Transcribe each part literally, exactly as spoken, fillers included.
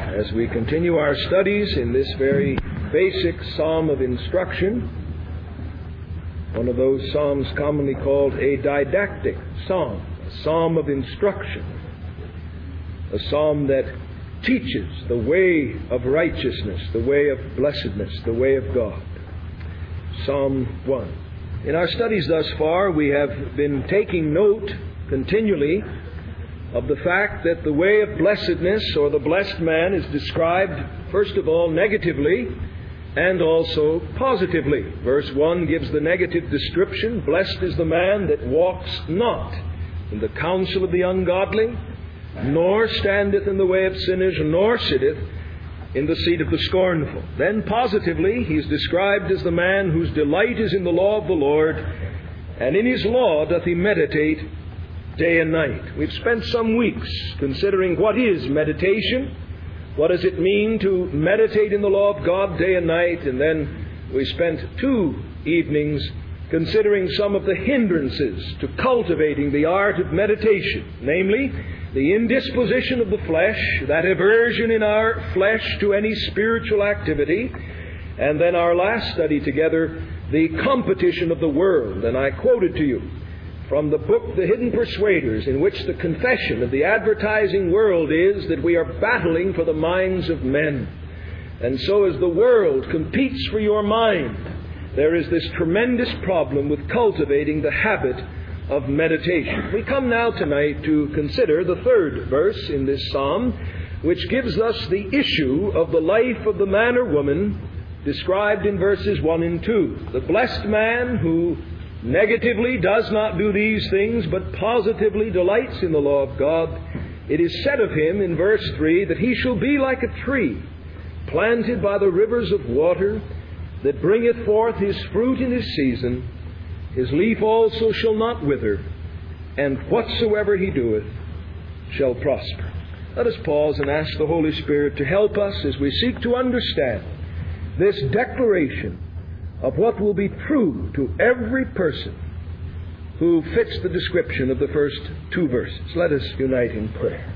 as we continue our studies in this very basic psalm of instruction, one of those psalms commonly called a didactic psalm, a psalm of instruction, a psalm that teaches the way of righteousness, the way of blessedness, the way of God. Psalm one. In our studies thus far, we have been taking note continually of the fact that the way of blessedness, or the blessed man, is described, first of all, negatively and also positively. Verse one gives the negative description: blessed is the man that walks not in the counsel of the ungodly, nor standeth in the way of sinners, nor sitteth in the seat of the scornful. Then positively, he is described as the man whose delight is in the law of the Lord, and in his law doth he meditate day and night. We've spent some weeks considering what is meditation, what does it mean to meditate in the law of God day and night, and then we spent two evenings considering some of the hindrances to cultivating the art of meditation, namely the indisposition of the flesh, that aversion in our flesh to any spiritual activity, and then our last study together, the competition of the world. And I quoted to you from the book The Hidden Persuaders, in which the confession of the advertising world is that we are battling for the minds of men. And so as the world competes for your mind, there is this tremendous problem with cultivating the habit of meditation. We come now tonight to consider the third verse in this psalm, which gives us the issue of the life of the man or woman described in verses one and two. The blessed man who negatively does not do these things, but positively delights in the law of God. It is said of him in verse three that he shall be like a tree planted by the rivers of water, that bringeth forth his fruit in his season. His leaf also shall not wither, and whatsoever he doeth shall prosper. Let us pause and ask the Holy Spirit to help us as we seek to understand this declaration of what will be true to every person who fits the description of the first two verses. Let us unite in prayer.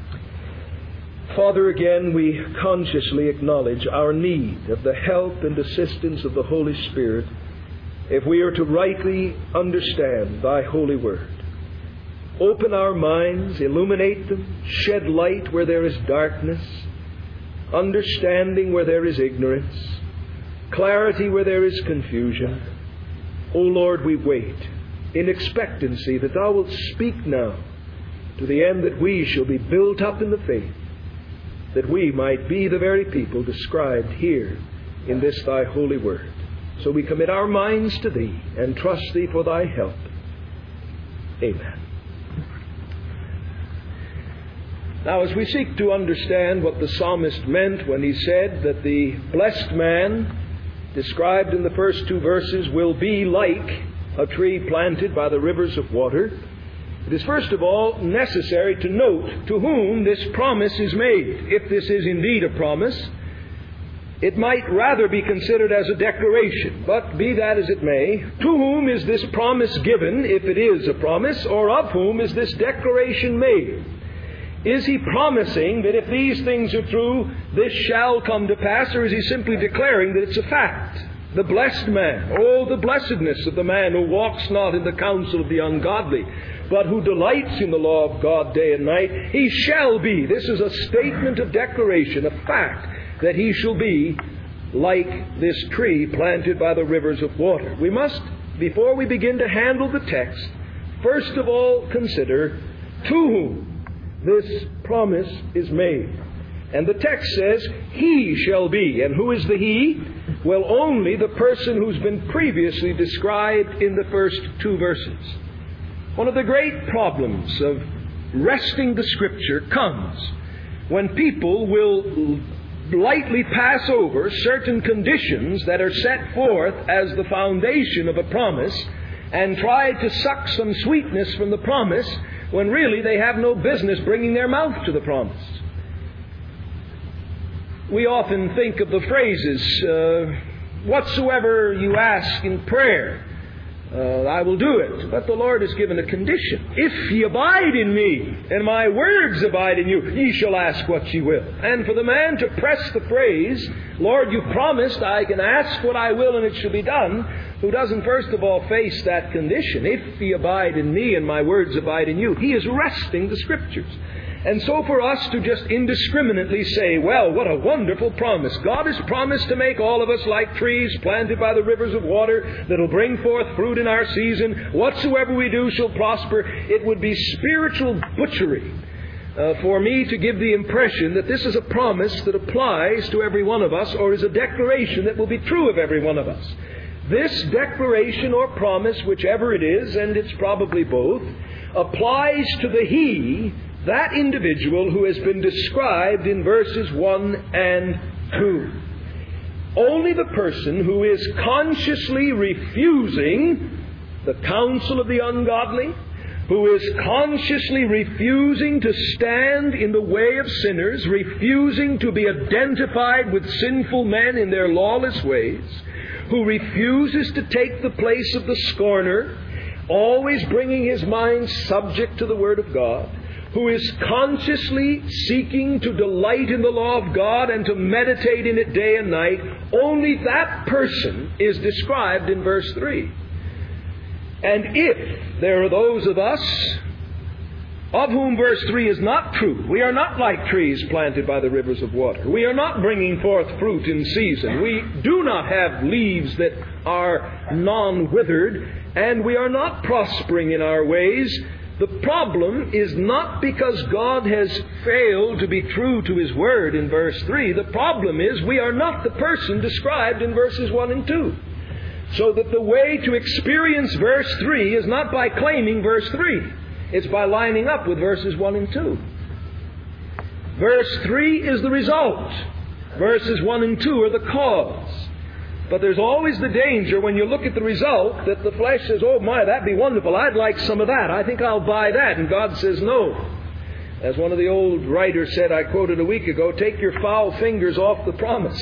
Father, again we consciously acknowledge our need of the help and assistance of the Holy Spirit if we are to rightly understand Thy holy word. Open our minds, illuminate them, shed light where there is darkness, understanding where there is ignorance, clarity where there is confusion. O Lord, we wait in expectancy that Thou wilt speak now, to the end that we shall be built up in the faith, that we might be the very people described here in this Thy holy word. So we commit our minds to Thee and trust Thee for Thy help. Amen. Now, as we seek to understand what the psalmist meant when he said that the blessed man described in the first two verses will be like a tree planted by the rivers of water, it is first of all necessary to note to whom this promise is made. If this is indeed a promise, it might rather be considered as a declaration. But be that as it may, to whom is this promise given, if it is a promise, or of whom is this declaration made? Is he promising that if these things are true, this shall come to pass, or is he simply declaring that it's a fact? The blessed man, oh, the blessedness of the man who walks not in the counsel of the ungodly, but who delights in the law of God day and night, he shall be. This is a statement of declaration, a fact, that he shall be like this tree planted by the rivers of water. We must, before we begin to handle the text, first of all consider to whom this promise is made. And the text says, he shall be. And who is the he? Well, only the person who's been previously described in the first two verses. One of the great problems of wresting the Scripture comes when people will lightly pass over certain conditions that are set forth as the foundation of a promise and try to suck some sweetness from the promise when really they have no business bringing their mouth to the promise. We often think of the phrases, uh, whatsoever you ask in prayer, Uh, I will do it. But the Lord has given a condition. If ye abide in me, and my words abide in you, ye shall ask what ye will. And for the man to press the phrase, Lord, you promised I can ask what I will and it shall be done, who doesn't first of all face that condition, if ye abide in me and my words abide in you, he is wresting the Scriptures. And so for us to just indiscriminately say, well, what a wonderful promise. God has promised to make all of us like trees planted by the rivers of water that will bring forth fruit in our season. Whatsoever we do shall prosper. It would be spiritual butchery uh, for me to give the impression that this is a promise that applies to every one of us, or is a declaration that will be true of every one of us. This declaration or promise, whichever it is, and it's probably both, applies to the he, that individual who has been described in verses one and two. Only the person who is consciously refusing the counsel of the ungodly, who is consciously refusing to stand in the way of sinners, refusing to be identified with sinful men in their lawless ways, who refuses to take the place of the scorner, always bringing his mind subject to the Word of God, who is consciously seeking to delight in the law of God and to meditate in it day and night, only that person is described in verse three. And if there are those of us of whom verse three is not true, we are not like trees planted by the rivers of water. We are not bringing forth fruit in season. We do not have leaves that are non-withered, and we are not prospering in our ways. The problem is not because God has failed to be true to His Word in verse three. The problem is we are not the person described in verses one and two. So that the way to experience verse three is not by claiming verse three. It's by lining up with verses one and two. Verse three is the result. Verses one and two are the cause. But there's always the danger when you look at the result that the flesh says, oh my, that'd be wonderful. I'd like some of that. I think I'll buy that. And God says no. As one of the old writers said, I quoted a week ago, take your foul fingers off the promise.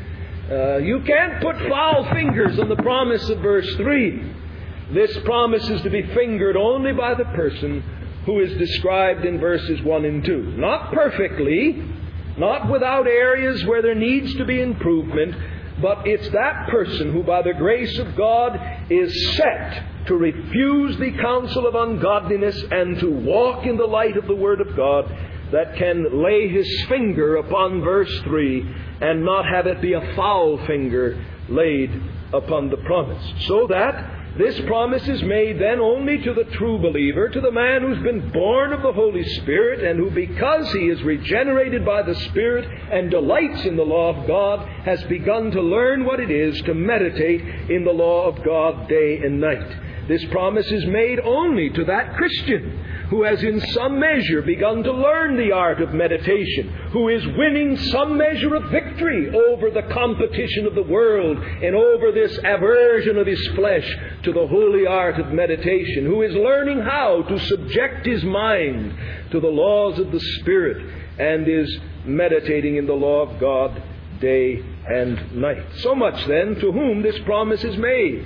Uh, you can't put foul fingers on the promise of verse three. This promise is to be fingered only by the person who is described in verses one and two. Not perfectly, not without areas where there needs to be improvement, but it's that person who by the grace of God is set to refuse the counsel of ungodliness and to walk in the light of the Word of God that can lay his finger upon verse three and not have it be a foul finger laid upon the promise. So that this promise is made then only to the true believer, to the man who's been born of the Holy Spirit and who, because he is regenerated by the Spirit and delights in the law of God, has begun to learn what it is to meditate in the law of God day and night. This promise is made only to that Christian who has in some measure begun to learn the art of meditation, who is winning some measure of victory over the competition of the world and over this aversion of his flesh to the holy art of meditation, who is learning how to subject his mind to the laws of the Spirit and is meditating in the law of God day and night. So much then to whom this promise is made.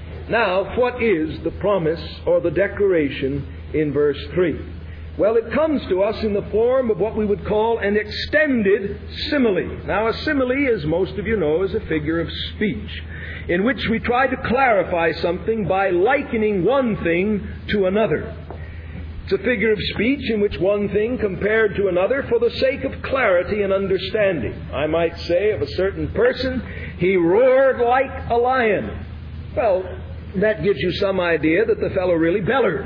Now, what is the promise or the declaration in verse three? Well, it comes to us in the form of what we would call an extended simile. Now, a simile, as most of you know, is a figure of speech in which we try to clarify something by likening one thing to another. It's a figure of speech in which one thing compared to another for the sake of clarity and understanding. I might say of a certain person, he roared like a lion. Well, that gives you some idea that the fellow really bellowed.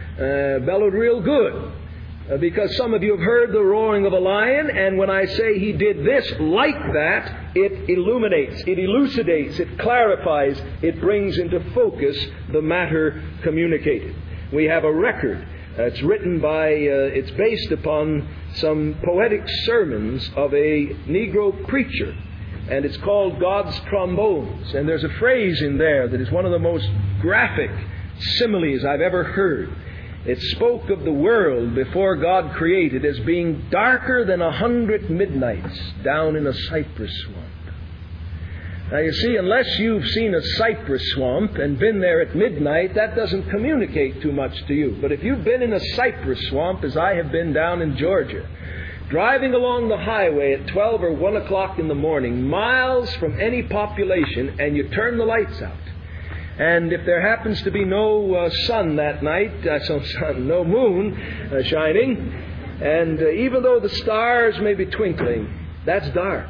Uh, bellowed real good. Uh, because some of you have heard the roaring of a lion, and when I say he did this like that, it illuminates, it elucidates, it clarifies, it brings into focus the matter communicated. We have a record. Uh, it's written by, uh, it's based upon some poetic sermons of a Negro preacher. And it's called God's Trombones. And there's a phrase in there that is one of the most graphic similes I've ever heard. It spoke of the world before God created as being darker than a hundred midnights down in a cypress swamp. Now, you see, unless you've seen a cypress swamp and been there at midnight, that doesn't communicate too much to you. But if you've been in a cypress swamp, as I have been down in Georgia, driving along the highway at twelve or one o'clock in the morning, miles from any population, and you turn the lights out, and if there happens to be no uh, sun that night, uh, so sun, no moon uh, shining, and uh, even though the stars may be twinkling, that's dark.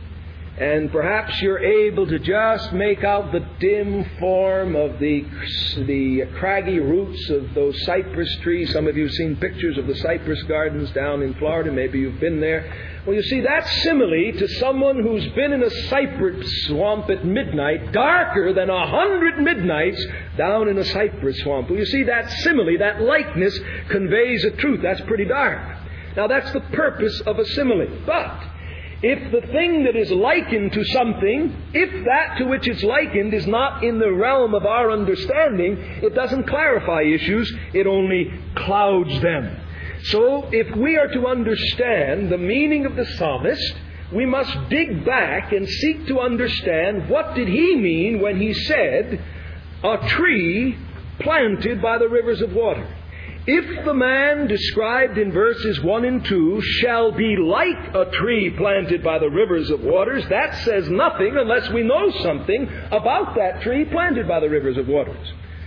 And perhaps you're able to just make out the dim form of the the craggy roots of those cypress trees. Some of you have seen pictures of the cypress gardens down in Florida. Maybe you've been there. Well, you see, that's simile to someone who's been in a cypress swamp at midnight, darker than a hundred midnights down in a cypress swamp. Well, you see, that simile, that likeness, conveys a truth. That's pretty dark. Now, that's the purpose of a simile. But if the thing that is likened to something, if that to which it's likened is not in the realm of our understanding, it doesn't clarify issues, it only clouds them. So if we are to understand the meaning of the psalmist, we must dig back and seek to understand what did he mean when he said, a tree planted by the rivers of water. If the man described in verses one and two shall be like a tree planted by the rivers of waters, that says nothing unless we know something about that tree planted by the rivers of waters.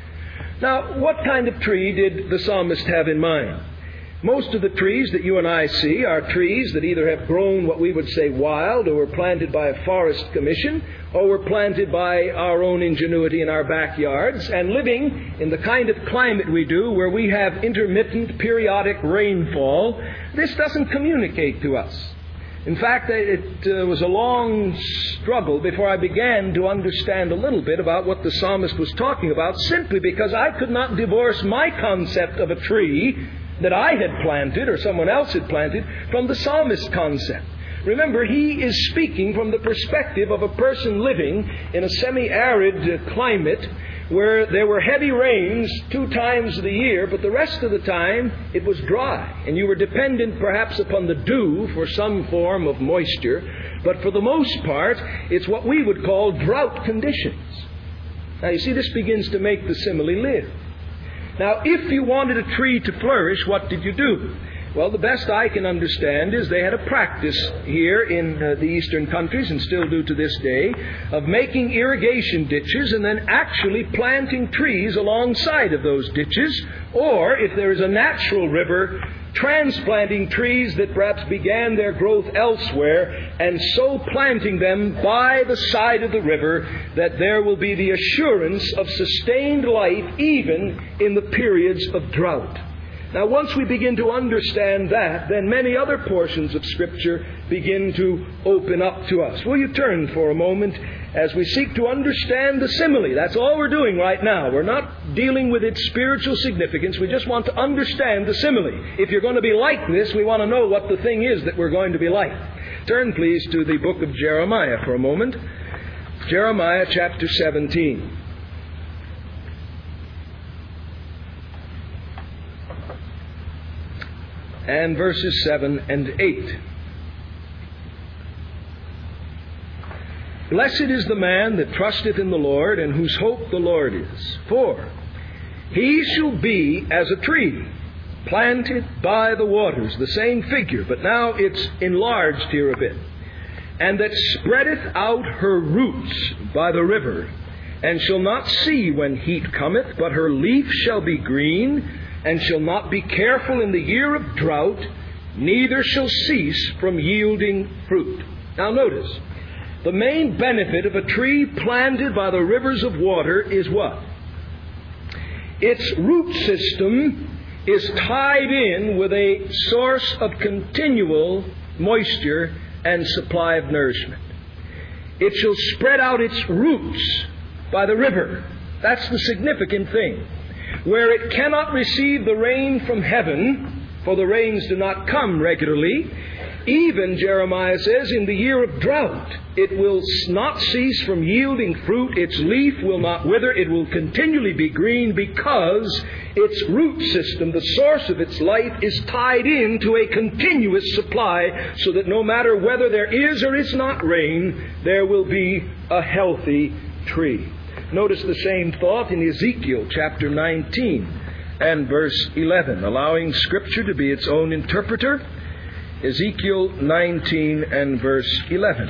Now, what kind of tree did the psalmist have in mind? Most of the trees that you and I see are trees that either have grown what we would say wild, or were planted by a forest commission, or were planted by our own ingenuity in our backyards, and living in the kind of climate we do, where we have intermittent, periodic rainfall. This doesn't communicate to us. In fact, it uh, was a long struggle before I began to understand a little bit about what the psalmist was talking about, simply because I could not divorce my concept of a tree that I had planted or someone else had planted from the psalmist's concept. Remember, he is speaking from the perspective of a person living in a semi-arid climate where there were heavy rains two times of the year, but the rest of the time it was dry. And you were dependent perhaps upon the dew for some form of moisture, but for the most part, it's what we would call drought conditions. Now, you see, this begins to make the simile live. Now, if you wanted a tree to flourish, what did you do? Well, the best I can understand is they had a practice here in uh, the eastern countries, and still do to this day, of making irrigation ditches and then actually planting trees alongside of those ditches, or, if there is a natural river, transplanting trees that perhaps began their growth elsewhere, and so planting them by the side of the river that there will be the assurance of sustained life even in the periods of drought. Now, once we begin to understand that, then many other portions of Scripture begin to open up to us. Will you turn for a moment as we seek to understand the simile? That's all we're doing right now. We're not dealing with its spiritual significance. We just want to understand the simile. If you're going to be like this, we want to know what the thing is that we're going to be like. Turn, please, to the book of Jeremiah for a moment. Jeremiah chapter seventeen. And verses seven and eight. Blessed is the man that trusteth in the Lord, and whose hope the Lord is. For he shall be as a tree planted by the waters. The same figure, but now it's enlarged here a bit. And that spreadeth out her roots by the river, and shall not see when heat cometh, but her leaf shall be green, and shall not be careful in the year of drought, neither shall cease from yielding fruit. Now notice, the main benefit of a tree planted by the rivers of water is what? Its root system is tied in with a source of continual moisture and supply of nourishment. It shall spread out its roots by the river. That's the significant thing. Where it cannot receive the rain from heaven, for the rains do not come regularly, Even, Jeremiah says, in the year of drought, it will not cease from yielding fruit. Its leaf will not wither. It will continually be green because its root system, the source of its life, is tied into a continuous supply so that no matter whether there is or is not rain, there will be a healthy tree. Notice the same thought in Ezekiel chapter nineteen and verse eleven, allowing Scripture to be its own interpreter. Ezekiel nineteen and verse eleven.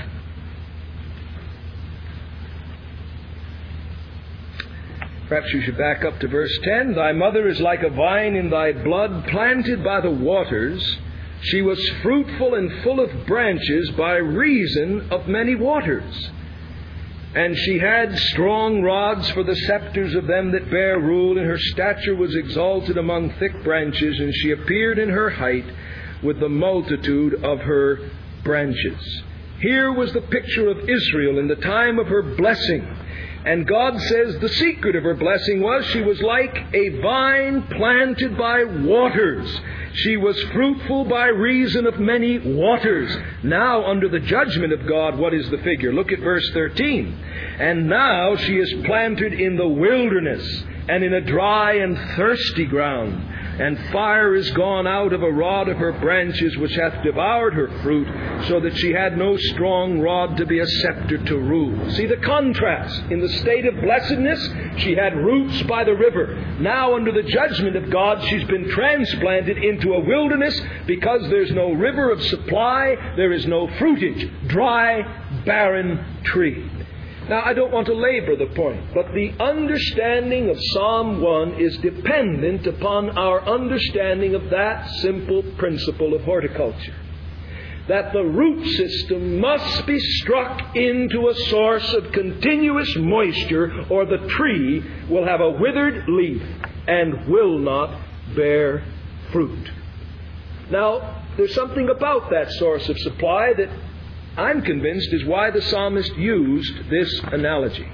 Perhaps you should back up to verse ten. Thy mother is like a vine in thy blood, planted by the waters. She was fruitful and full of branches by reason of many waters. And she had strong rods for the scepters of them that bear rule, and her stature was exalted among thick branches, and she appeared in her height with the multitude of her branches. Here was the picture of Israel in the time of her blessing. And God says the secret of her blessing was she was like a vine planted by waters. She was fruitful by reason of many waters. Now, under the judgment of God, what is the figure? Look at verse thirteen. And now she is planted in the wilderness and in a dry and thirsty ground. And fire is gone out of a rod of her branches, which hath devoured her fruit, so that she had no strong rod to be a scepter to rule. See the contrast. In the state of blessedness, she had roots by the river. Now, under the judgment of God, she's been transplanted into a wilderness because there's no river of supply, there is no fruitage. Dry, barren tree. Now, I don't want to labor the point, but the understanding of Psalm one is dependent upon our understanding of that simple principle of horticulture. That the root system must be struck into a source of continuous moisture, or the tree will have a withered leaf and will not bear fruit. Now, there's something about that source of supply that I'm convinced is why the psalmist used this analogy.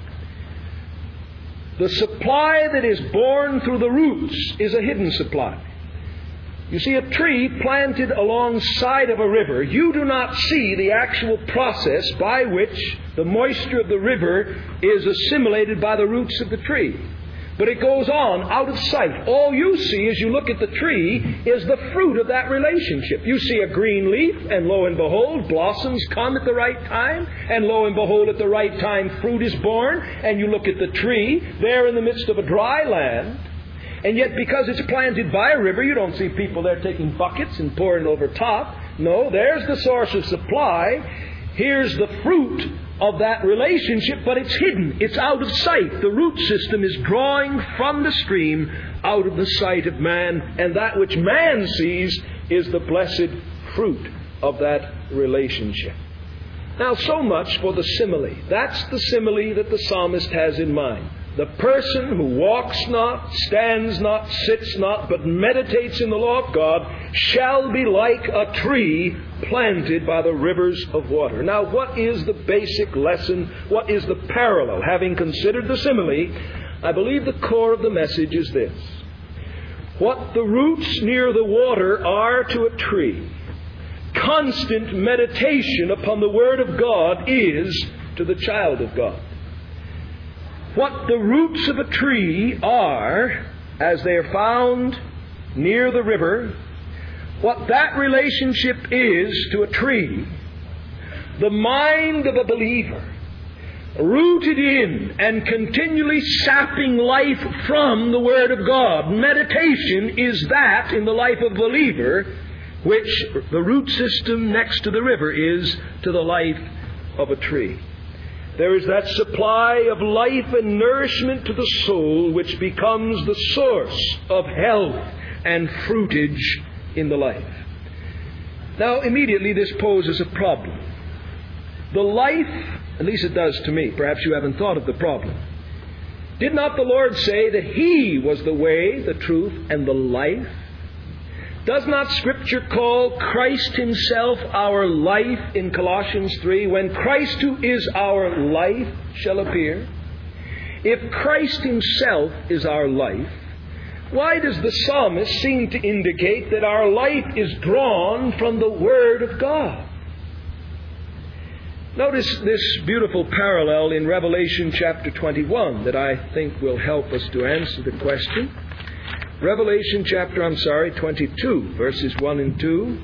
The supply that is born through the roots is a hidden supply. You see, a tree planted alongside of a river, you do not see the actual process by which the moisture of the river is assimilated by the roots of the tree. But it goes on out of sight. All you see as you look at the tree is the fruit of that relationship. You see a green leaf, and lo and behold, blossoms come at the right time, and lo and behold, at the right time, fruit is born, and you look at the tree, there in the midst of a dry land, and yet because it's planted by a river, you don't see people there taking buckets and pouring over top. No, there's the source of supply. Here's the fruit of that relationship, but it's hidden. It's out of sight. The root system is drawing from the stream out of the sight of man, and that which man sees is the blessed fruit of that relationship. Now, so much for the simile. That's the simile that the psalmist has in mind. The person who walks not, stands not, sits not, but meditates in the law of God shall be like a tree planted by the rivers of water. Now, what is the basic lesson? What is the parallel? Having considered the simile, I believe the core of the message is this. What the roots near the water are to a tree, constant meditation upon the Word of God is to the child of God. What the roots of a tree are, as they are found near the river, what that relationship is to a tree, the mind of a believer, rooted in and continually sapping life from the Word of God. Meditation is that in the life of a believer, which the root system next to the river is to the life of a tree. There is that supply of life and nourishment to the soul which becomes the source of health and fruitage in the life. Now, immediately this poses a problem. The life, at least it does to me, perhaps you haven't thought of the problem. Did not the Lord say that He was the way, the truth, and the life? Does not Scripture call Christ Himself our life in Colossians three? When Christ, who is our life, shall appear. If Christ Himself is our life, Why does the psalmist seem to indicate that our life is drawn from the Word of God? Notice this beautiful parallel in Revelation chapter twenty-one that I think will help us to answer the question. Revelation chapter, I'm sorry, twenty-two, verses one and two.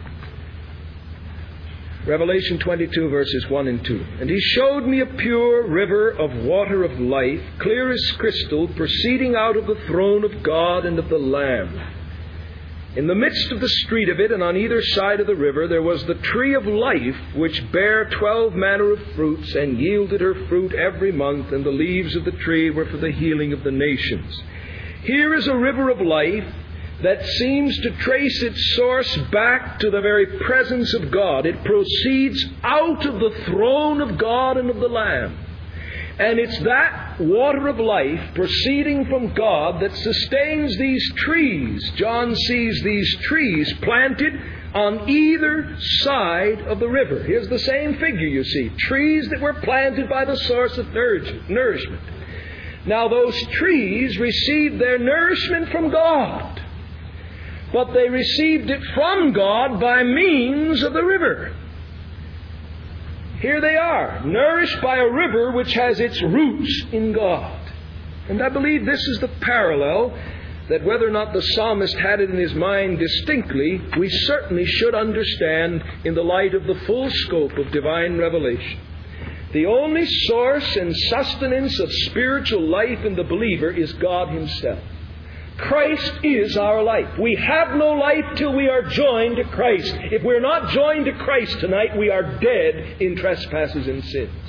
Revelation twenty-two, verses one and two. And he showed me a pure river of water of life, clear as crystal, proceeding out of the throne of God and of the Lamb. In the midst of the street of it, and on either side of the river, there was the tree of life, which bare twelve manner of fruits, and yielded her fruit every month, and the leaves of the tree were for the healing of the nations. Here is a river of life that seems to trace its source back to the very presence of God. It proceeds out of the throne of God and of the Lamb. And it's that water of life proceeding from God that sustains these trees. John sees these trees planted on either side of the river. Here's the same figure, you see. Trees that were planted by the source of nourishment. Now, those trees received their nourishment from God, but they received it from God by means of the river. Here they are, nourished by a river which has its roots in God. And I believe this is the parallel that, whether or not the psalmist had it in his mind distinctly, we certainly should understand in the light of the full scope of divine revelation. The only source and sustenance of spiritual life in the believer is God Himself. Christ is our life. We have no life till we are joined to Christ. If we're not joined to Christ tonight, we are dead in trespasses and sins.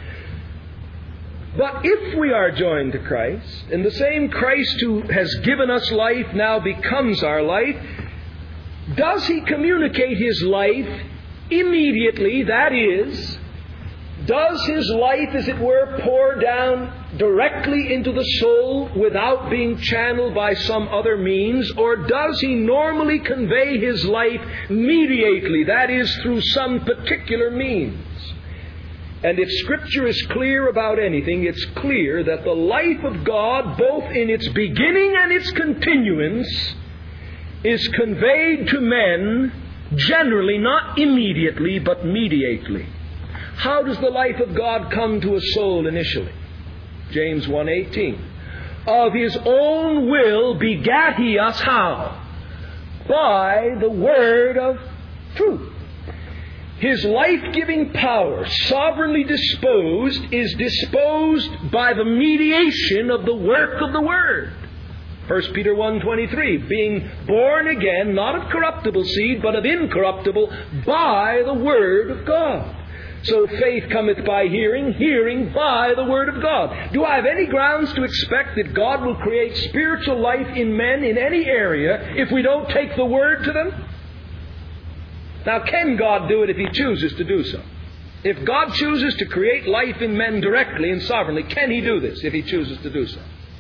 But if we are joined to Christ, and the same Christ who has given us life now becomes our life, does He communicate His life immediately? That is, does His life, as it were, pour down directly into the soul without being channeled by some other means? Or does He normally convey His life mediately, that is, through some particular means? And if Scripture is clear about anything, it's clear that the life of God, both in its beginning and its continuance, is conveyed to men generally, not immediately, but mediately. How does the life of God come to a soul initially? James one eighteen. Of His own will begat He us how? By the word of truth. His life-giving power, sovereignly disposed, is disposed by the mediation of the work of the Word. First Peter one twenty-three, being born again, not of corruptible seed, but of incorruptible, by the Word of God. So faith cometh by hearing, hearing by the Word of God. Do I have any grounds to expect that God will create spiritual life in men in any area if we don't take the Word to them? Now, can God do it if He chooses to do so? If God chooses to create life in men directly and sovereignly, can He do this if He chooses to do so?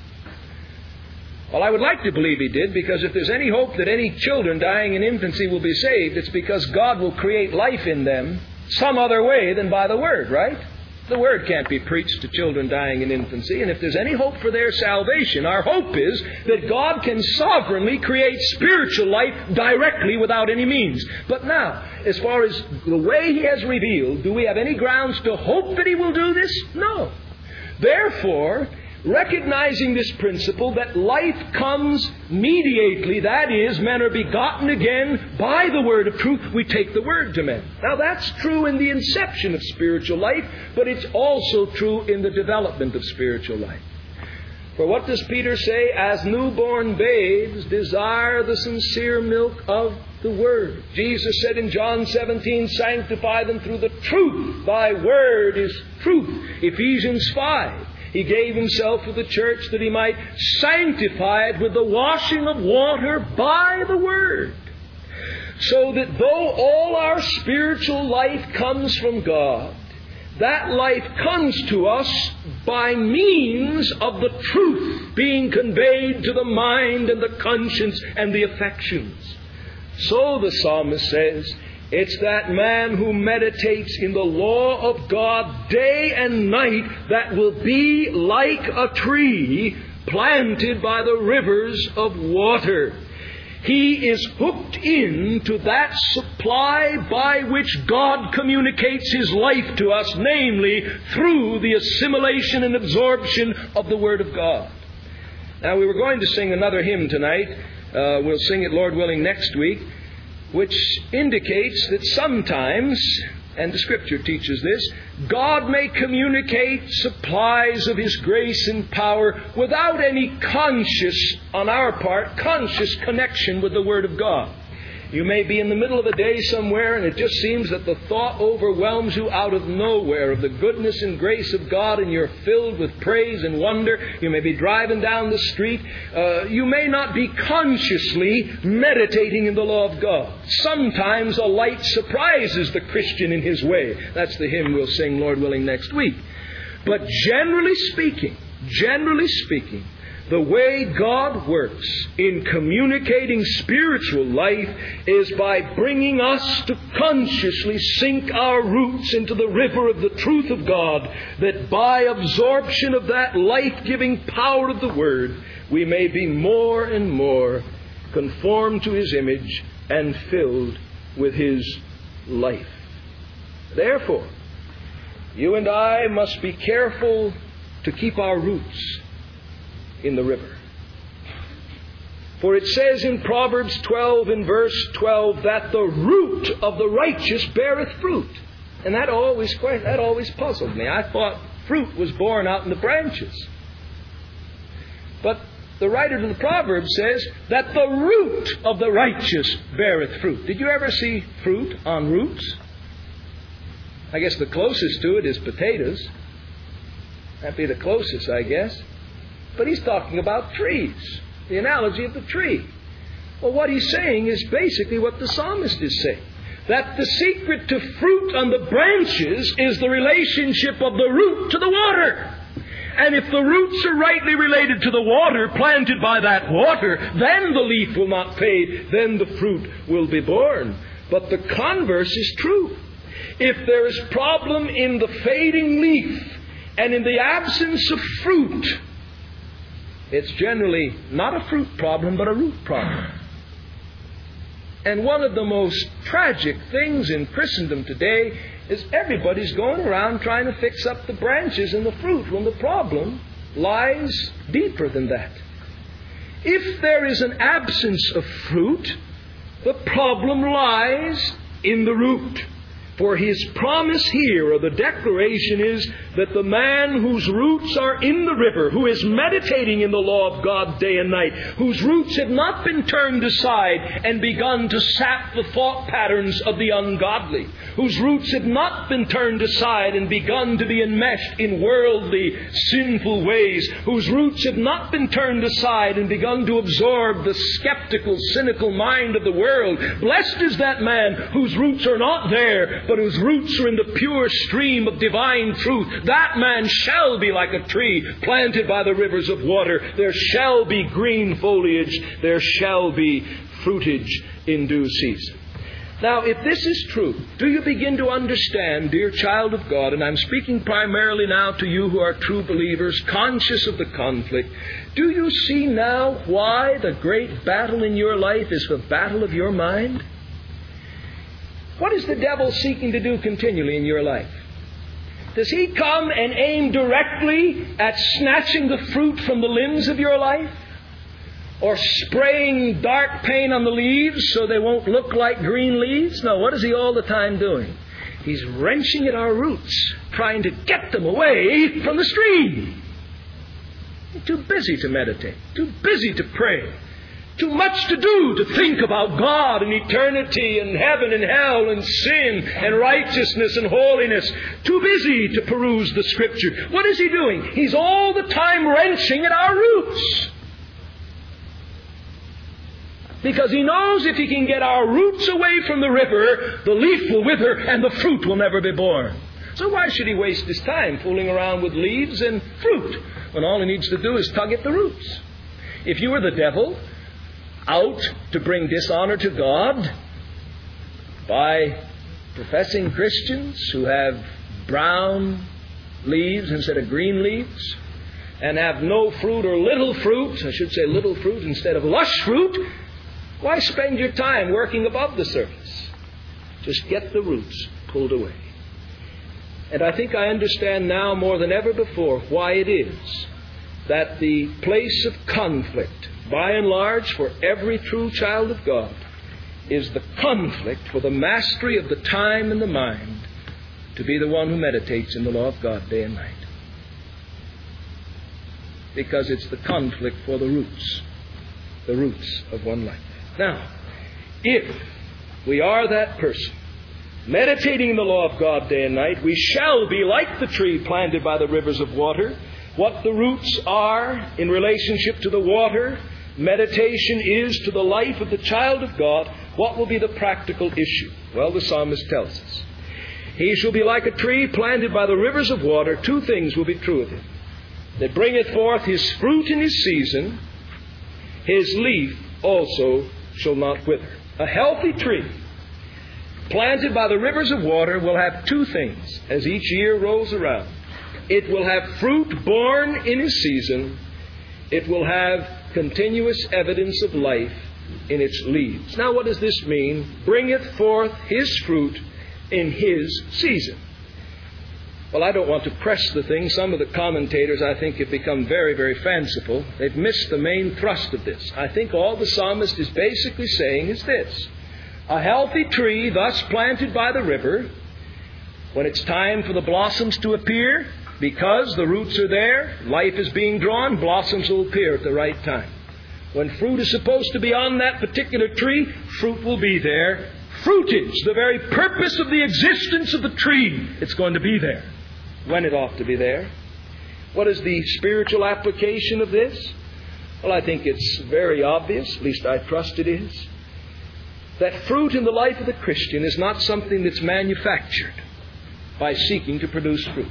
Well, I would like to believe He did, because if there's any hope that any children dying in infancy will be saved, it's because God will create life in them some other way than by the Word, right? The Word can't be preached to children dying in infancy, and if there's any hope for their salvation, our hope is that God can sovereignly create spiritual life directly without any means. But now, as far as the way He has revealed, do we have any grounds to hope that He will do this? No. Therefore, recognizing this principle that life comes mediately, that is, men are begotten again by the word of truth, we take the word to men. Now that's true in the inception of spiritual life, but it's also true in the development of spiritual life. For what does Peter say? As newborn babes desire the sincere milk of the Word. Jesus said in John seventeen, sanctify them through the truth. Thy word is truth. Ephesians five. He gave Himself for the church that He might sanctify it with the washing of water by the Word. So that though all our spiritual life comes from God, that life comes to us by means of the truth being conveyed to the mind and the conscience and the affections. So the psalmist says, it's that man who meditates in the law of God day and night that will be like a tree planted by the rivers of water. He is hooked into that supply by which God communicates His life to us, namely through the assimilation and absorption of the Word of God. Now, we were going to sing another hymn tonight. Uh, we'll sing it, Lord willing, next week, which indicates that sometimes, and the Scripture teaches this, God may communicate supplies of His grace and power without any conscious, on our part, conscious connection with the Word of God. You may be in the middle of a day somewhere and it just seems that the thought overwhelms you out of nowhere of the goodness and grace of God, and you're filled with praise and wonder. You may be driving down the street. Uh, you may not be consciously meditating in the law of God. Sometimes a light surprises the Christian in his way. That's the hymn we'll sing, Lord willing, next week. But generally speaking, generally speaking, the way God works in communicating spiritual life is by bringing us to consciously sink our roots into the river of the truth of God, that by absorption of that life-giving power of the Word, we may be more and more conformed to His image and filled with His life. Therefore, you and I must be careful to keep our roots in the river. For it says in Proverbs twelve in verse twelve that the root of the righteous beareth fruit. And that always quite, that always puzzled me. I thought fruit was borne out in the branches. But the writer to the Proverbs says that the root of the righteous beareth fruit. Did you ever see fruit on roots? I guess the closest to it is potatoes. That'd be the closest, I guess. But he's talking about trees, the analogy of the tree. Well, what he's saying is basically what the psalmist is saying. That the secret to fruit on the branches is the relationship of the root to the water. And if the roots are rightly related to the water, planted by that water, then the leaf will not fade, then the fruit will be born. But the converse is true. If there is problem in the fading leaf and in the absence of fruit, it's generally not a fruit problem, but a root problem. And one of the most tragic things in Christendom today is everybody's going around trying to fix up the branches and the fruit when the problem lies deeper than that. If there is an absence of fruit, the problem lies in the root. For his promise here, or the declaration, is that the man whose roots are in the river, who is meditating in the law of God day and night, whose roots have not been turned aside and begun to sap the thought patterns of the ungodly, whose roots have not been turned aside and begun to be enmeshed in worldly, sinful ways, whose roots have not been turned aside and begun to absorb the skeptical, cynical mind of the world. Blessed is that man whose roots are not there, but whose roots are in the pure stream of divine truth. That man shall be like a tree planted by the rivers of water. There shall be green foliage. There shall be fruitage in due season. Now, if this is true, do you begin to understand, dear child of God, and I'm speaking primarily now to you who are true believers, conscious of the conflict, do you see now why the great battle in your life is the battle of your mind? What is the devil seeking to do continually in your life? Does he come and aim directly at snatching the fruit from the limbs of your life? Or spraying dark paint on the leaves so they won't look like green leaves? No, what is he all the time doing? He's wrenching at our roots, trying to get them away from the stream. You're too busy to meditate, too busy to pray. Too much to do to think about God and eternity and heaven and hell and sin and righteousness and holiness. Too busy to peruse the Scripture. What is he doing? He's all the time wrenching at our roots. Because he knows if he can get our roots away from the river, the leaf will wither and the fruit will never be born. So why should he waste his time fooling around with leaves and fruit when all he needs to do is tug at the roots? If you were the devil, out to bring dishonor to God by professing Christians who have brown leaves instead of green leaves, and have no fruit or little fruit, I should say little fruit instead of lush fruit, why spend your time working above the surface? Just get the roots pulled away. And I think I understand now more than ever before why it is that the place of conflict, by and large, for every true child of God, is the conflict for the mastery of the time and the mind to be the one who meditates in the law of God day and night. Because it's the conflict for the roots, the roots of one life. Now, if we are that person, meditating in the law of God day and night, we shall be like the tree planted by the rivers of water. What the roots are in relationship to the water, meditation is to the life of the child of God. What will be the practical issue? Well, the psalmist tells us. He shall be like a tree planted by the rivers of water. Two things will be true of him. That bringeth forth his fruit in his season, his leaf also shall not wither. A healthy tree planted by the rivers of water will have two things as each year rolls around. It will have fruit borne in its season. It will have continuous evidence of life in its leaves. Now, what does this mean? Bringeth forth his fruit in his season. Well, I don't want to press the thing. Some of the commentators, I think, have become very, very fanciful. They've missed the main thrust of this. I think all the psalmist is basically saying is this. A healthy tree thus planted by the river, when it's time for the blossoms to appear, because the roots are there, life is being drawn, blossoms will appear at the right time. When fruit is supposed to be on that particular tree, fruit will be there. Fruitage, the very purpose of the existence of the tree, it's going to be there when it ought to be there. What is the spiritual application of this? Well, I think it's very obvious, at least I trust it is, that fruit in the life of the Christian is not something that's manufactured by seeking to produce fruit.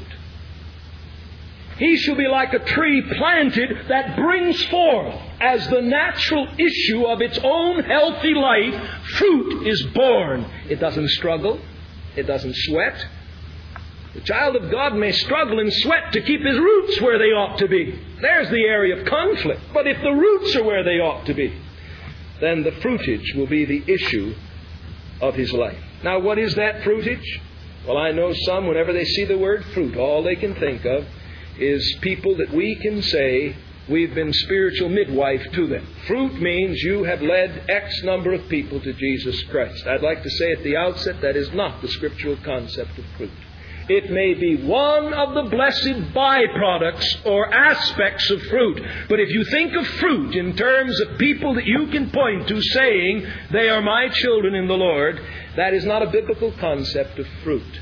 He shall be like a tree planted that brings forth, as the natural issue of its own healthy life, fruit is born. It doesn't struggle. It doesn't sweat. The child of God may struggle and sweat to keep his roots where they ought to be. There's the area of conflict. But if the roots are where they ought to be, then the fruitage will be the issue of his life. Now, what is that fruitage? Well, I know some, whenever they see the word fruit, all they can think of is people that we can say we've been spiritual midwife to them. Fruit means you have led X number of people to Jesus Christ. I'd like to say at the outset that is not the scriptural concept of fruit. It may be one of the blessed byproducts or aspects of fruit. But if you think of fruit in terms of people that you can point to saying, they are my children in the Lord, that is not a biblical concept of fruit.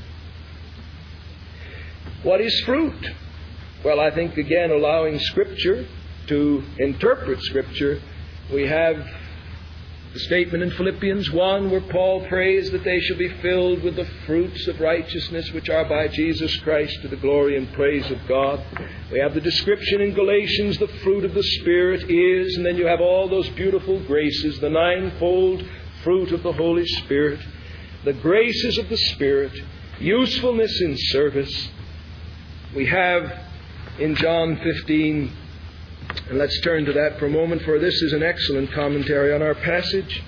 What is fruit? Well, I think, again, allowing Scripture to interpret Scripture, we have the statement in Philippians one where Paul prays that they shall be filled with the fruits of righteousness which are by Jesus Christ to the glory and praise of God. We have the description in Galatians, the fruit of the Spirit is, and then you have all those beautiful graces, the ninefold fruit of the Holy Spirit, the graces of the Spirit, usefulness in service. We have in John fifteen, and let's turn to that for a moment, for this is an excellent commentary on our passage.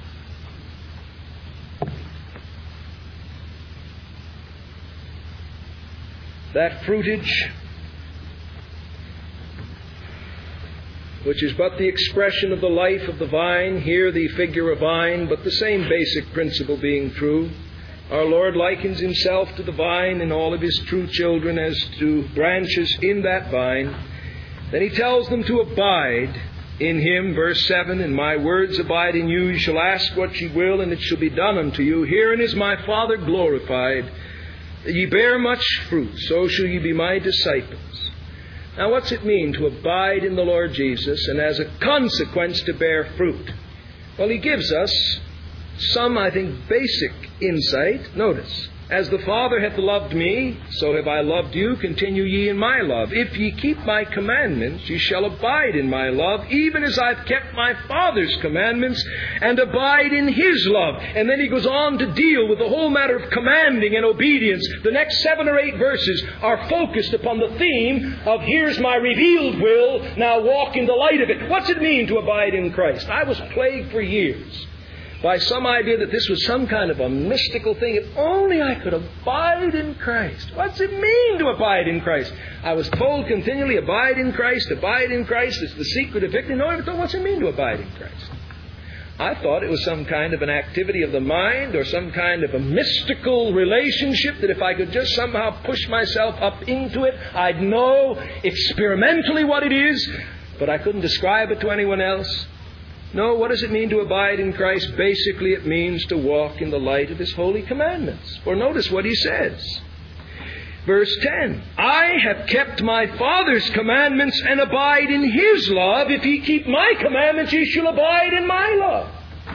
That fruitage, which is but the expression of the life of the vine, here the figure of vine, but the same basic principle being true. Our Lord likens himself to the vine and all of his true children as to branches in that vine. Then he tells them to abide in him, verse seven, and my words abide in you. You shall ask what ye will, and it shall be done unto you. Herein is my Father glorified, that ye bear much fruit, so shall ye be my disciples. Now, what's it mean to abide in the Lord Jesus, and as a consequence to bear fruit? Well, he gives us some, I think, basic insight. Notice, As the Father hath loved me, so have I loved you. Continue ye in my love. If ye keep my commandments, ye shall abide in my love, even as I've kept my Father's commandments and abide in His love. And then he goes on to deal with the whole matter of commanding and obedience. The next seven or eight verses are focused upon the theme of here's my revealed will, now walk in the light of it. What's it mean to abide in Christ? I was plagued for years by some idea that this was some kind of a mystical thing. If only I could abide in Christ. What's it mean to abide in Christ? I was told continually, abide in Christ, abide in Christ. It's the secret of victory. No, I never thought, what's it mean to abide in Christ? I thought it was some kind of an activity of the mind or some kind of a mystical relationship that if I could just somehow push myself up into it, I'd know experimentally what it is, but I couldn't describe it to anyone else. No, what does it mean to abide in Christ? Basically, it means to walk in the light of His holy commandments. For notice what he says. Verse ten, I have kept my Father's commandments and abide in His love. If ye keep my commandments, ye shall abide in my love.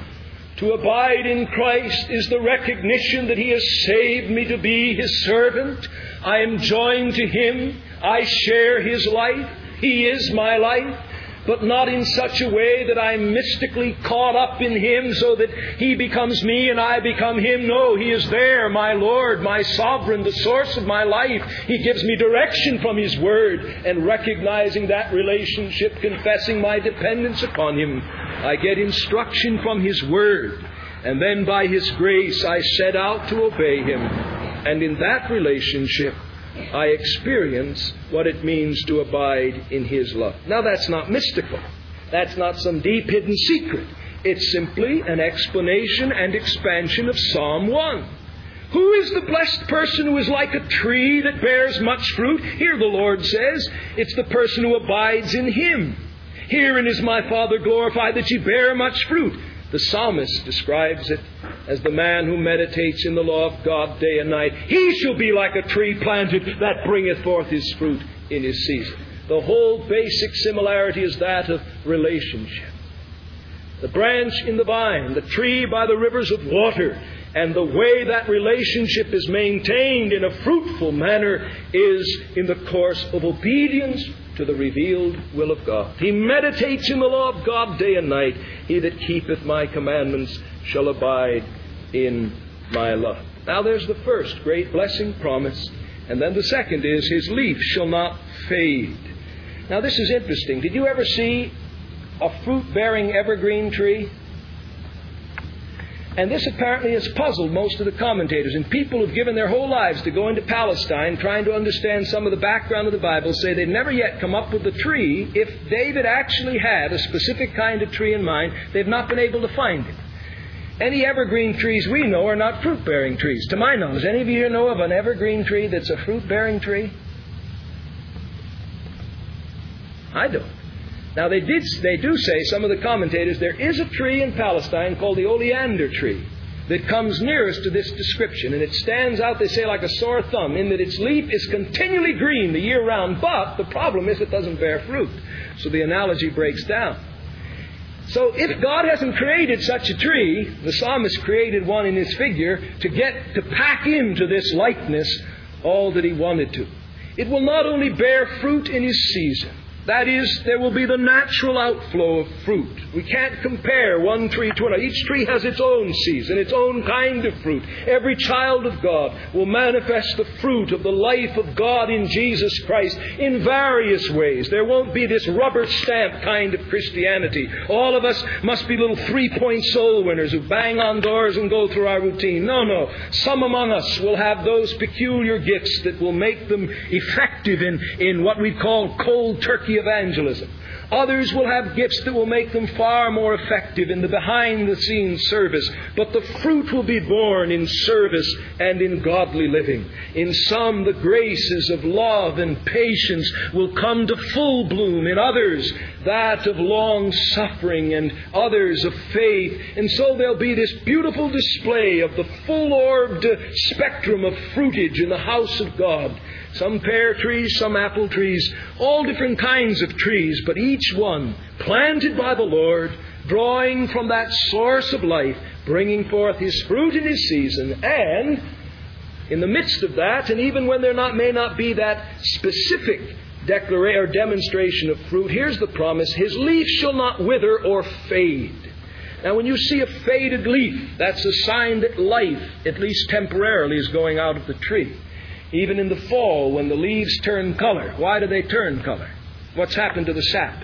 To abide in Christ is the recognition that He has saved me to be His servant. I am joined to Him. I share His life. He is my life. But not in such a way that I'm mystically caught up in Him so that He becomes me and I become Him. No, He is there, my Lord, my sovereign, the source of my life. He gives me direction from His Word, and recognizing that relationship, confessing my dependence upon Him, I get instruction from His Word. And then by His grace I set out to obey Him. And in that relationship I experience what it means to abide in His love. Now that's not mystical. That's not some deep hidden secret. It's simply an explanation and expansion of Psalm one. Who is the blessed person who is like a tree that bears much fruit? Here the Lord says, it's the person who abides in Him. Herein is my Father glorified, that ye bear much fruit. The psalmist describes it as the man who meditates in the law of God day and night. He shall be like a tree planted that bringeth forth his fruit in his season. The whole basic similarity is that of relationship. The branch in the vine, the tree by the rivers of water, and the way that relationship is maintained in a fruitful manner is in the course of obedience to the revealed will of God. He meditates in the law of God day and night. He that keepeth my commandments shall abide in my love. Now there's the first great blessing promise. And then the second is, his leaf shall not fade. Now this is interesting. Did you ever see a fruit-bearing evergreen tree? And this apparently has puzzled most of the commentators. And people who've given their whole lives to going to Palestine, trying to understand some of the background of the Bible, say they've never yet come up with the tree. If David actually had a specific kind of tree in mind, they've not been able to find it. Any evergreen trees we know are not fruit-bearing trees. To my knowledge, any of you here know of an evergreen tree that's a fruit-bearing tree? I don't. Now, they did. They do say, some of the commentators, there is a tree in Palestine called the oleander tree that comes nearest to this description. And it stands out, they say, like a sore thumb, in that its leaf is continually green the year round. But the problem is it doesn't bear fruit. So the analogy breaks down. So if God hasn't created such a tree, the psalmist created one in his figure to get, to pack into this likeness all that he wanted to. It will not only bear fruit in his season. That is, there will be the natural outflow of fruit. We can't compare one tree to another. Each tree has its own season, its own kind of fruit. Every child of God will manifest the fruit of the life of God in Jesus Christ in various ways. There won't be this rubber stamp kind of Christianity. All of us must be little three-point soul winners who bang on doors and go through our routine. No, no. Some among us will have those peculiar gifts that will make them effective in, in what we call cold turkey evangelism. Others will have gifts that will make them far more effective in the behind-the-scenes service. But the fruit will be born in service and in godly living. In some, the graces of love and patience will come to full bloom. In others, that of long-suffering, and others of faith. And so there'll be this beautiful display of the full-orbed spectrum of fruitage in the house of God. Some pear trees, some apple trees, all different kinds of trees, but each one planted by the Lord, drawing from that source of life, bringing forth his fruit in his season, and in the midst of that, and even when there not, may not be that specific declaration or demonstration of fruit, here's the promise: His leaf shall not wither or fade. Now, when you see a faded leaf, that's a sign that life, at least temporarily, is going out of the tree. Even in the fall, when the leaves turn color. Why do they turn color? What's happened to the sap?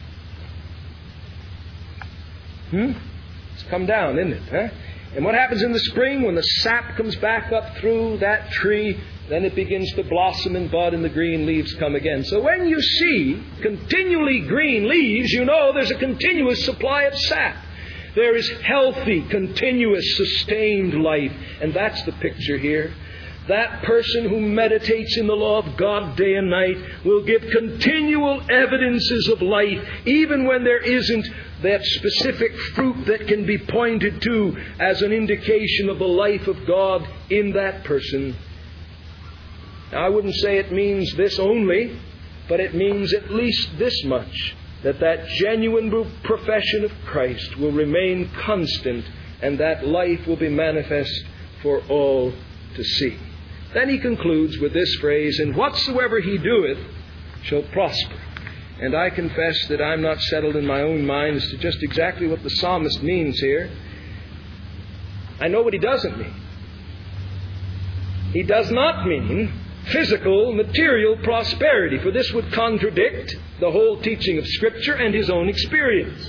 Hmm? It's come down, isn't it? Huh? And what happens in the spring when the sap comes back up through that tree? Then it begins to blossom and bud and the green leaves come again. So when you see continually green leaves, you know there's a continuous supply of sap. There is healthy, continuous, sustained life. And that's the picture here. That person who meditates in the law of God day and night will give continual evidences of life, even when there isn't that specific fruit that can be pointed to as an indication of the life of God in that person. Now, I wouldn't say it means this only, but it means at least this much: that that genuine profession of Christ will remain constant, and that life will be manifest for all to see. Then he concludes with this phrase: and whatsoever he doeth shall prosper. And I confess that I'm not settled in my own mind as to just exactly what the psalmist means here. I know what he doesn't mean. He does not mean physical, material prosperity, for this would contradict the whole teaching of Scripture and his own experience.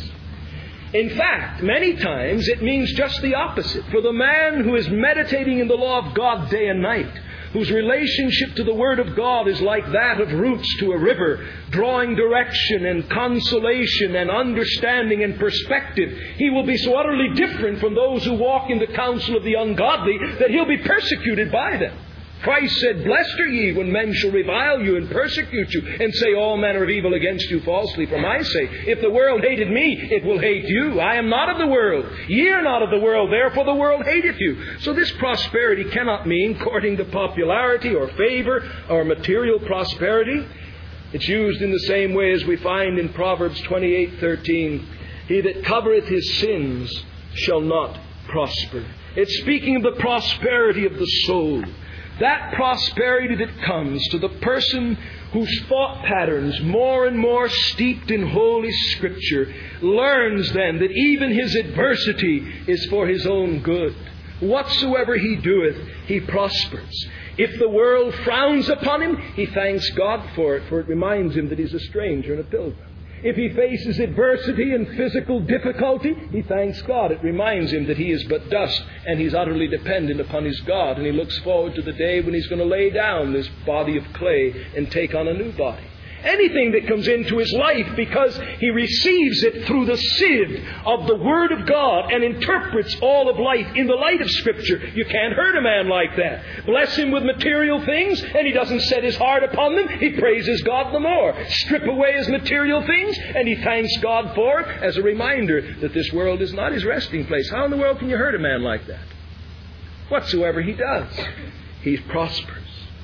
In fact, many times it means just the opposite. For the man who is meditating in the law of God day and night, whose relationship to the Word of God is like that of roots to a river, drawing direction and consolation and understanding and perspective, he will be so utterly different from those who walk in the counsel of the ungodly that he'll be persecuted by them. Christ said, "Blessed are ye when men shall revile you and persecute you and say all manner of evil against you falsely for my sake. If the world hated me, it will hate you. I am not of the world. Ye are not of the world, therefore the world hateth you." So this prosperity cannot mean courting to popularity or favor or material prosperity. It's used in the same way as we find in Proverbs twenty-eight thirteen. "He that covereth his sins shall not prosper." It's speaking of the prosperity of the soul. That prosperity that comes to the person whose thought patterns, more and more steeped in Holy Scripture, learns then that even his adversity is for his own good. Whatsoever he doeth, he prospers. If the world frowns upon him, he thanks God for it, for it reminds him that he's a stranger and a pilgrim. If he faces adversity and physical difficulty, he thanks God. It reminds him that he is but dust and he's utterly dependent upon his God. And he looks forward to the day when he's going to lay down this body of clay and take on a new body. Anything that comes into his life because he receives it through the sieve of the Word of God and interprets all of life in the light of Scripture. You can't hurt a man like that. Bless him with material things and he doesn't set his heart upon them. He praises God the more. Strip away his material things and he thanks God for it as a reminder that this world is not his resting place. How in the world can you hurt a man like that? Whatsoever he does, he prospers.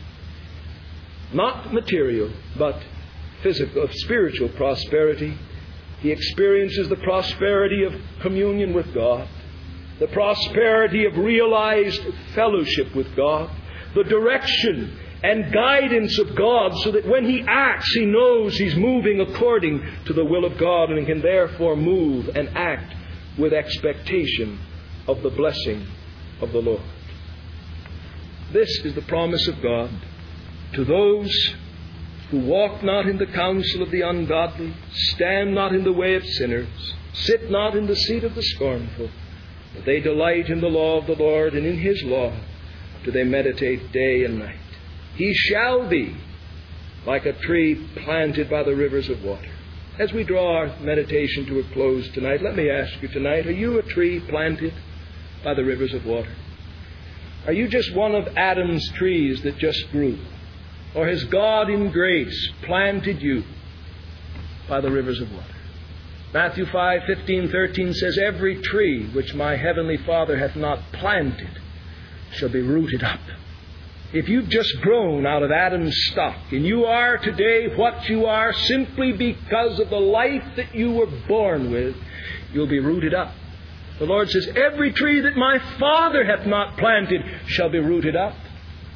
Not material, but physical, of spiritual prosperity. He experiences the prosperity of communion with God, the prosperity of realized fellowship with God, the direction and guidance of God, so that when he acts, he knows he's moving according to the will of God and can therefore move and act with expectation of the blessing of the Lord. This is the promise of God to those who walk not in the counsel of the ungodly, stand not in the way of sinners, sit not in the seat of the scornful, but they delight in the law of the Lord, and in his law do they meditate day and night. He shall be like a tree planted by the rivers of water. As we draw our meditation to a close tonight, let me ask you tonight, are you a tree planted by the rivers of water? Are you just one of Adam's trees that just grew? Or has God in grace planted you by the rivers of water? Matthew five fifteen thirteen says, "Every tree which my heavenly Father hath not planted shall be rooted up." If you've just grown out of Adam's stock, and you are today what you are simply because of the life that you were born with, you'll be rooted up. The Lord says, "Every tree that my Father hath not planted shall be rooted up."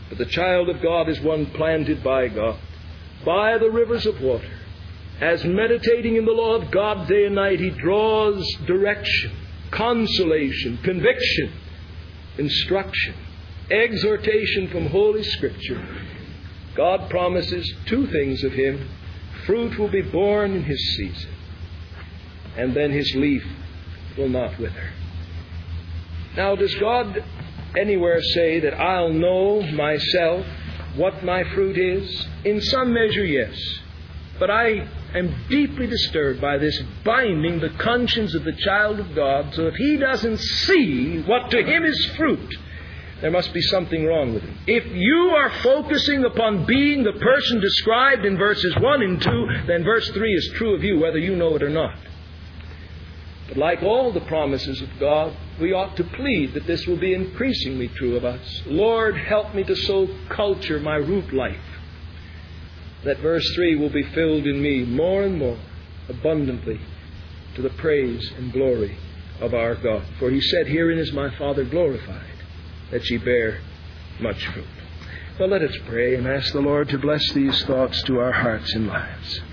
But the child of God is one planted by God, by the rivers of water. As meditating in the law of God day and night, he draws direction, consolation, conviction, instruction, exhortation from Holy Scripture. God promises two things of him. Fruit will be born in his season, and then his leaf will not wither. Now, does God anywhere say that I'll know myself what my fruit is? In some measure, yes. But I am deeply disturbed by this binding the conscience of the child of God, so if he doesn't see what to him is fruit, there must be something wrong with him. If you are focusing upon being the person described in verses one and two, then verse three is true of you, whether you know it or not. But like all the promises of God, we ought to plead that this will be increasingly true of us. Lord, help me to so culture my root life that verse three will be filled in me more and more abundantly to the praise and glory of our God. For he said, herein is my Father glorified, that ye bear much fruit. Well, let us pray and ask the Lord to bless these thoughts to our hearts and lives.